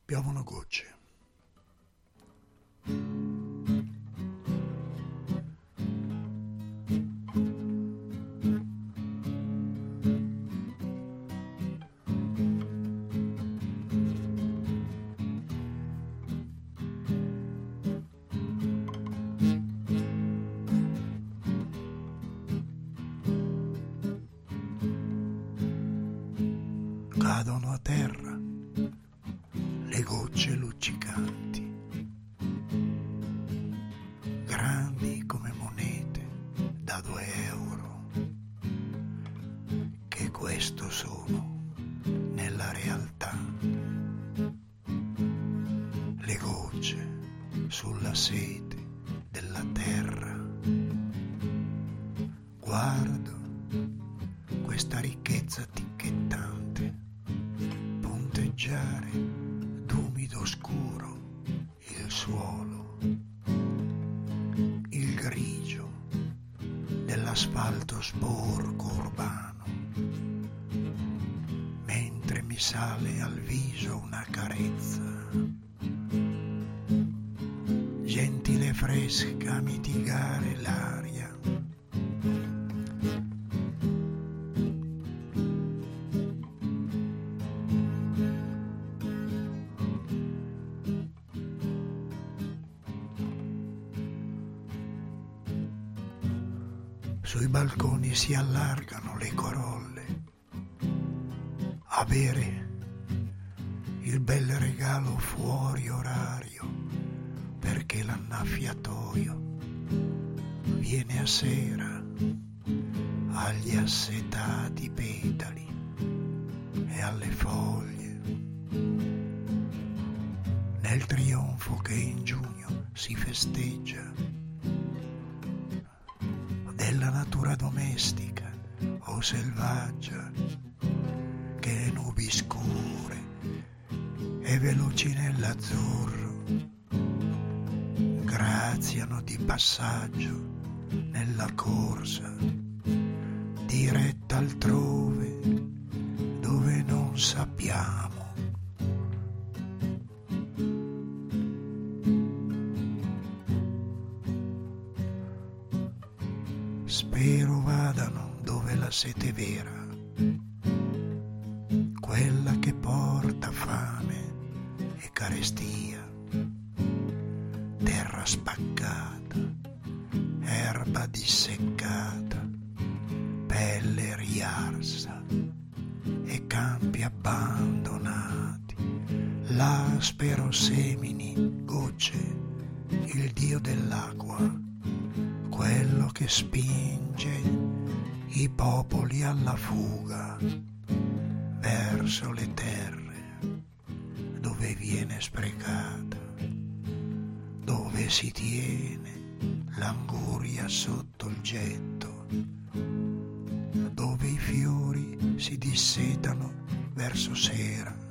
Piovono gocce. Cadono a terra le gocce luccicanti, grandi come monete da 2 €, che questo sono nella realtà. Le gocce sulla sete della terra. Guardo questa ricchezza ticchettante punteggiare d'umido scuro il suolo, il grigio dell'asfalto sporco urbano, mentre mi sale al viso una carezza gentile e fresca a mitigare l'aria. Sui balconi si allargano le corolle a bere il bel regalo fuori orario, perché l'annaffiatoio viene a sera agli assetati petali e alle foglie, nel trionfo che in giugno si festeggia della natura domestica o selvaggia, che le nubi scure e veloci nell'azzurro graziano di passaggio nella corsa diretta altrove dove non sappiamo. Spero vadano dove la sete vera, quella che porta fame e carestia, terra spaccata, erba disseccata, pelle riarsa e campi abbandonati. Là spero semini, gocce, il dio dell'acqua, quello che spinge i popoli alla fuga verso le terre dove viene sprecata, dove si tiene l'anguria sotto il getto, dove i fiori si dissetano verso sera